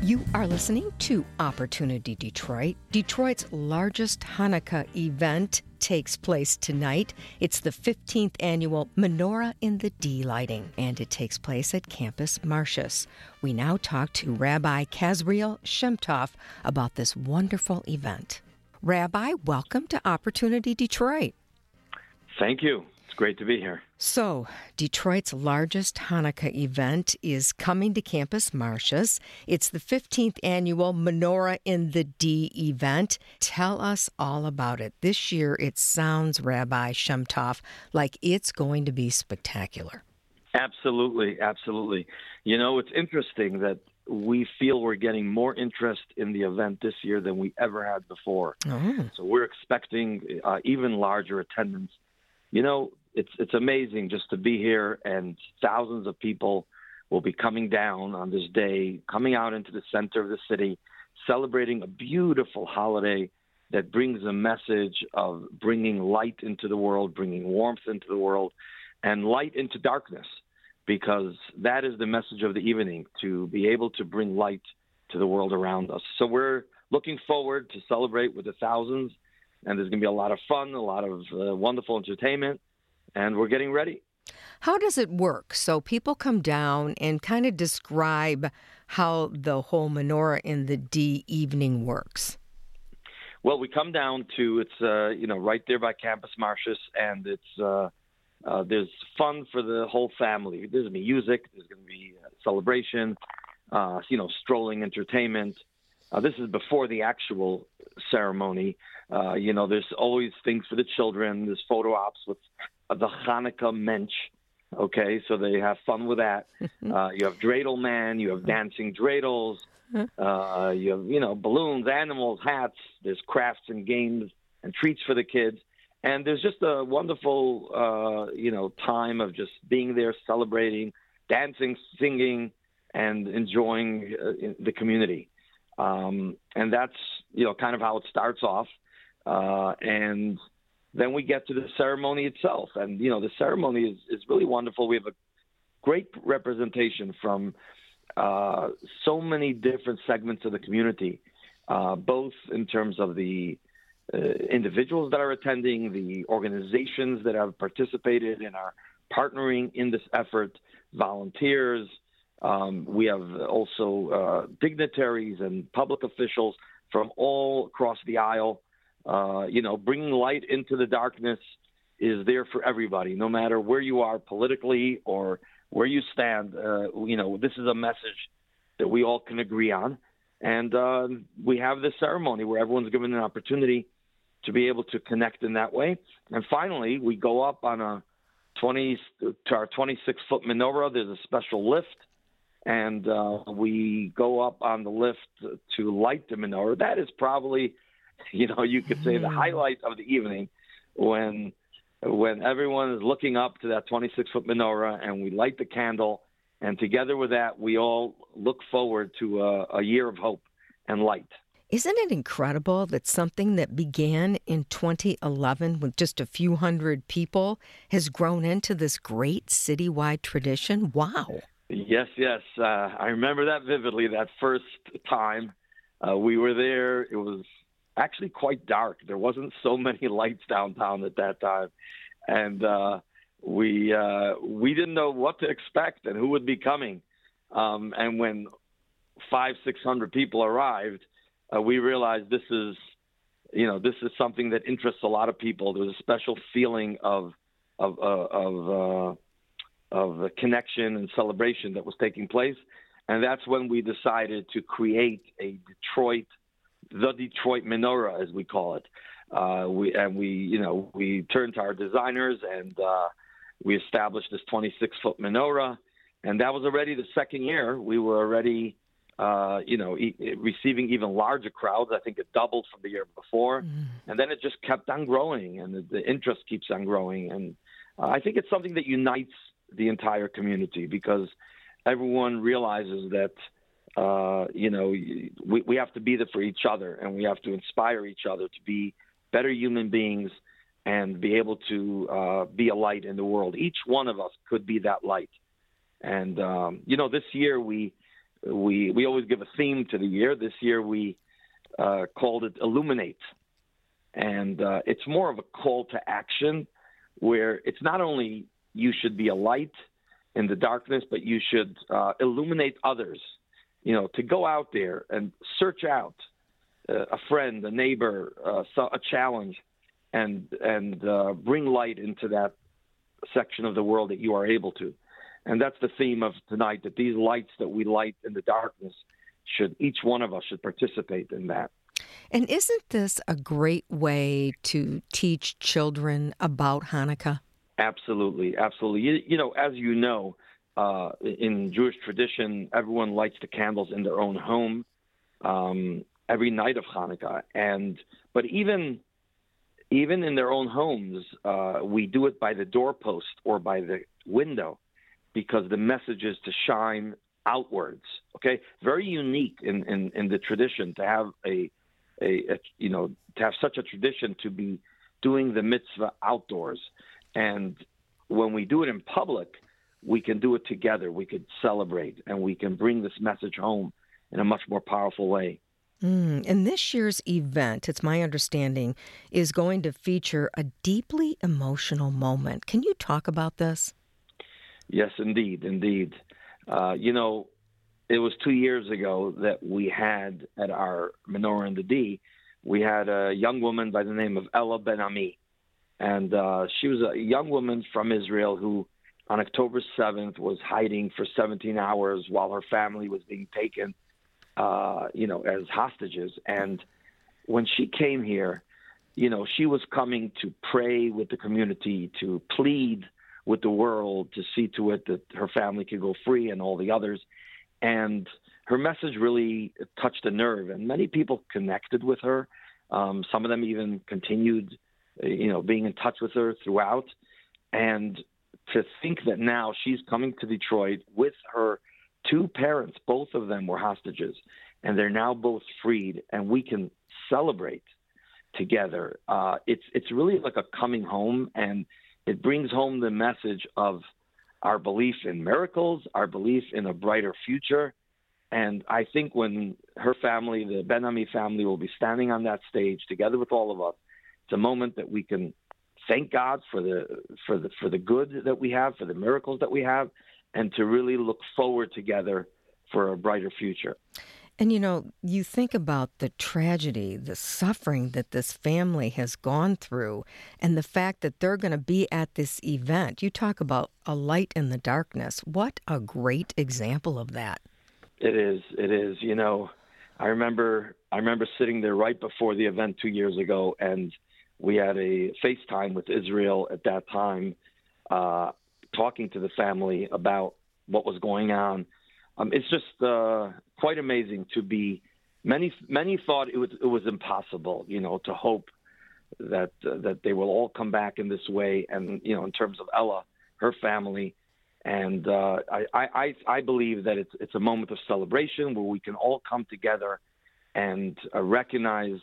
You are listening to Opportunity Detroit. Detroit's largest Hanukkah event takes place tonight. It's the 15th annual Menorah in the D lighting, and it takes place at Campus Martius. We now talk to Rabbi Kazriel Shemtov about this wonderful event. Rabbi, welcome to Opportunity Detroit. Thank you. It's great to be here. So, Detroit's largest Hanukkah event is coming to Campus Martius. It's the 15th annual Menorah in the D event. Tell us all about it. This year, it sounds, Rabbi Shemtov, like it's going to be spectacular. Absolutely, absolutely. You know, it's interesting that we feel we're getting more interest in the event this year than we ever had before. Oh. So we're expecting even larger attendance. You know, it's amazing just to be here, and thousands of people will be coming down on this day, coming out into the center of the city, celebrating a beautiful holiday that brings a message of bringing light into the world, bringing warmth into the world, and light into darkness, because that is the message of the evening, to be able to bring light to the world around us. So we're looking forward to celebrate with the thousands, and there's going to be a lot of fun, a lot of wonderful entertainment, and we're getting ready. How does it work? So people come down and kind of describe how the whole Menorah in the D evening works. Well, we come down to, it's right there by Campus Martius, and it's there's fun for the whole family. There's going to be music, there's going to be a celebration, strolling entertainment. This is before the actual ceremony. There's always things for the children. There's photo ops with the Hanukkah mensch. Okay, so they have fun with that. You have Dreidel Man, you have dancing dreidels, you have, balloons, animals, hats. There's crafts and games and treats for the kids. And there's just a wonderful, time of just being there, celebrating, dancing, singing, and enjoying the community. And that's, kind of how it starts off. And then we get to the ceremony itself. And, the ceremony is really wonderful. We have a great representation from so many different segments of the community, both in terms of the individuals that are attending, the organizations that have participated and are partnering in this effort, volunteers. We have also dignitaries and public officials from all across the aisle. Bringing light into the darkness is there for everybody, no matter where you are politically or where you stand. This is a message that we all can agree on. And we have this ceremony where everyone's given an opportunity to be able to connect in that way. And finally, we go up on our 26-foot menorah. There's a special lift, and we go up on the lift to light the menorah. That is probably, you could say the highlight of the evening, when everyone is looking up to that 26-foot menorah, and we light the candle. And together with that, we all look forward to a year of hope and light. Isn't it incredible that something that began in 2011 with just a few hundred people has grown into this great citywide tradition? Wow. Yes. I remember that vividly, that first time we were there. It was actually quite dark. There wasn't so many lights downtown at that time. And we didn't know what to expect and who would be coming. And when 500-600 people arrived, we realized this is something that interests a lot of people. There was a special feeling of connection and celebration that was taking place, and that's when we decided to create the Detroit Menorah, as we call it. We turned to our designers, and we established this 26-foot menorah, and that was already the second year. We were already receiving even larger crowds. I think it doubled from the year before. And then it just kept on growing, and the interest keeps on growing. And I think it's something that unites the entire community, because everyone realizes that, we have to be there for each other, and we have to inspire each other to be better human beings and be able to be a light in the world. Each one of us could be that light. And, this year we we always give a theme to the year. This year we called it Illuminate. And it's more of a call to action where it's not only you should be a light in the darkness, but you should illuminate others, to go out there and search out a friend, a neighbor, a challenge, and bring light into that section of the world that you are able to. And that's the theme of tonight, that these lights that we light in the darkness, each one of us should participate in that. And isn't this a great way to teach children about Hanukkah? Absolutely, absolutely. As you know, in Jewish tradition, everyone lights the candles in their own home every night of Hanukkah. But even in their own homes, we do it by the doorpost or by the window, because the message is to shine outwards. Okay, very unique in the tradition to have to have such a tradition to be doing the mitzvah outdoors. And when we do it in public, we can do it together. We could celebrate, and we can bring this message home in a much more powerful way. And this year's event, it's my understanding, is going to feature a deeply emotional moment. Can you talk about this? Yes, indeed. It was 2 years ago that we had at our Menorah in the D, we had a young woman by the name of Ella Ben-Ami. And she was a young woman from Israel who, on October 7th, was hiding for 17 hours while her family was being taken, as hostages. And when she came here, she was coming to pray with the community, to plead with the world, to see to it that her family could go free and all the others. And her message really touched a nerve, and many people connected with her. Some of them even continued, being in touch with her throughout. And to think that now she's coming to Detroit with her two parents, both of them were hostages, and they're now both freed, and we can celebrate together. It's really like a coming home, and it brings home the message of our belief in miracles, our belief in a brighter future. And I think when her family, the Ben-Ami family, will be standing on that stage together with all of us, it's a moment that we can thank God for the good that we have, for the miracles that we have, and to really look forward together for a brighter future. And, you think about the tragedy, the suffering that this family has gone through, and the fact that they're going to be at this event. You talk about a light in the darkness. What a great example of that. It is. I remember sitting there right before the event 2 years ago, and we had a FaceTime with Israel at that time, talking to the family about what was going on. It's just quite amazing to be. Many thought it was impossible, to hope that they will all come back in this way, and in terms of Ella, her family, and I believe that it's a moment of celebration where we can all come together and recognize,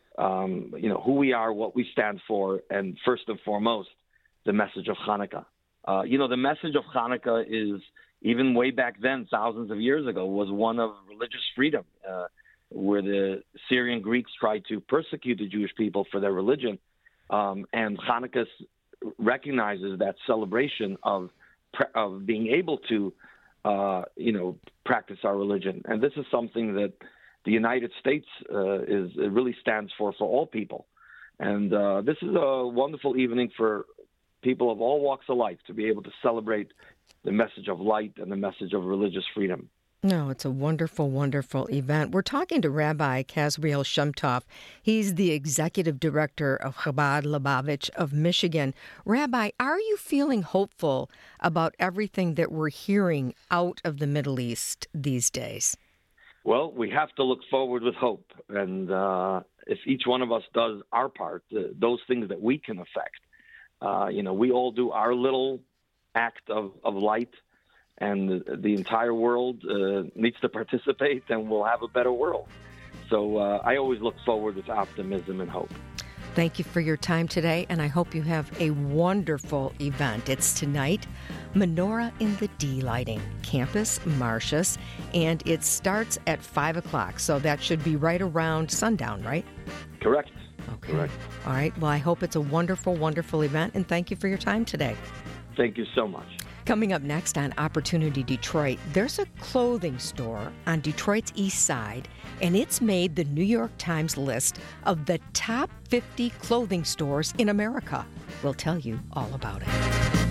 who we are, what we stand for, and first and foremost, the message of Hanukkah. The message of Hanukkah is, even way back then, thousands of years ago, was one of religious freedom, where the Syrian Greeks tried to persecute the Jewish people for their religion. And Hanukkah recognizes that celebration of being able to, practice our religion. And this is something that the United States really stands for all people. And this is a wonderful evening for people of all walks of life to be able to celebrate the message of light and the message of religious freedom. No, it's a wonderful, wonderful event. We're talking to Rabbi Kazriel Shumtov. He's the executive director of Chabad Lubavitch of Michigan. Rabbi, are you feeling hopeful about everything that we're hearing out of the Middle East these days? Well, we have to look forward with hope. And if each one of us does our part, those things that we can affect, we all do our little act of light, and the entire world needs to participate, and we'll have a better world. So I always look forward with optimism and hope. Thank you for your time today, and I hope you have a wonderful event. It's tonight, Menorah in the D Lighting, Campus Martius, and it starts at 5 o'clock, so that should be right around sundown, right? Correct. Okay. Correct. All right. Well, I hope it's a wonderful, wonderful event, and thank you for your time today. Thank you so much. Coming up next on Opportunity Detroit, there's a clothing store on Detroit's east side, and it's made the New York Times list of the top 50 clothing stores in America. We'll tell you all about it.